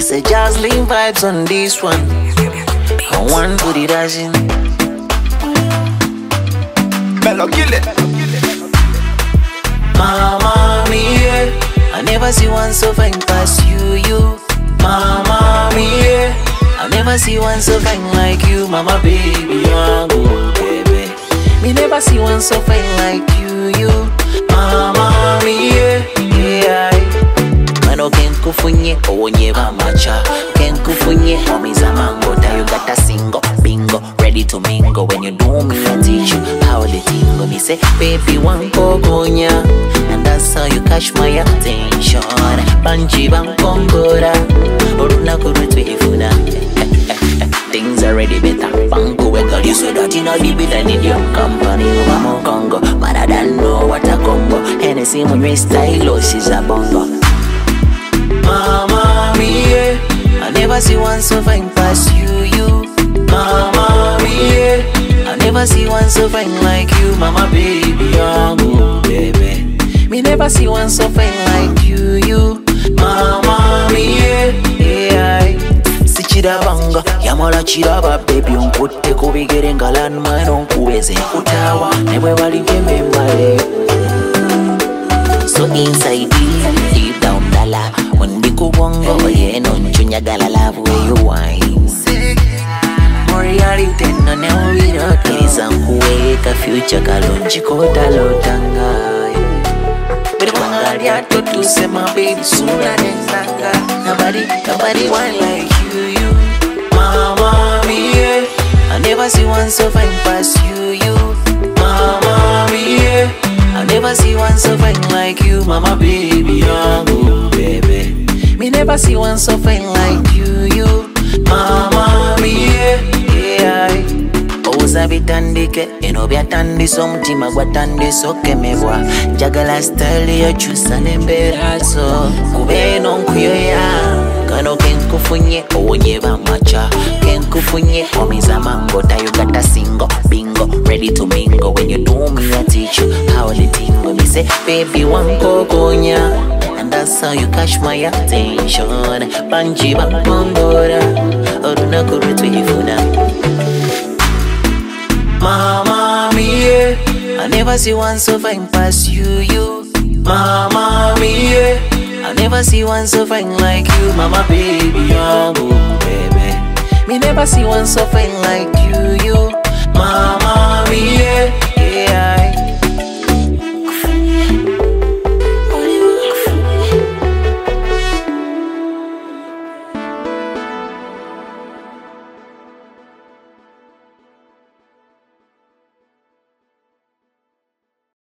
It's a Jocelyn vibes on this one. I want to the dashing. Mellow, kill it. Mama mia, I never see one so fine past you. Mama mia, I never see one so fine like you, mama baby, oh baby. Me never see one so fine like you. Mama mia, yeah. Mano kenkufunye owonye bamacha, kenkufunye omiza mango. You got a single bingo, ready to mingle. When you do me, I teach you how the tingle. Me say, baby, one kogonya, and that's how you catch my attention. Banji bankongora, oruna kurutwe ifuna. Things are already better. Bango, we got you so that you know the bit. I need your company over more Congo, but I don't know what a combo. Hennessy when you style, she's a bongo. Mama mia, I never see one so fine past you. Mama mia, I never see one so fine like you, mama baby, oh baby. Me never see one so fine like you. Mama mia, yeah. Sichida banga, yamala chiraba baby, unkote kubigere ngalan mano kuweze kutawa, newe walikeme mbale. So inside deep down dala, when we go bongo, yeah, no chunyagala love where you wine. Reality no never we don't kiza kuweka future kalonji kota lotanga. But wangalia to tusema baby suna nendanga. Nobody want like you. Mama mia, I never see one so fine past you. Mama mia, I never see one so fine like you, mama baby, oh baby. Me never see one so fine like you. Mama mia, yeah. Oza bitandike, eno byatandi so mutima gwatandi soke mebwa. Jagala style yo chusa nemberazo, kubeno nkuyoya. Kano kenkufunye owonye bamacha, kenkufunye omiza mango. You got a single bingo, ready to mingle. When you do me, I teach you how the tingle. Me say, baby, one kogonya, and that's how you catch my attention. Banji bankongora, oruna kurutwe ifuna. Mama mia, I never see one so fine past you. Mama mia, I never see one so fine like you, mama baby, oh baby. Me never see one so fine like you. Mama mia.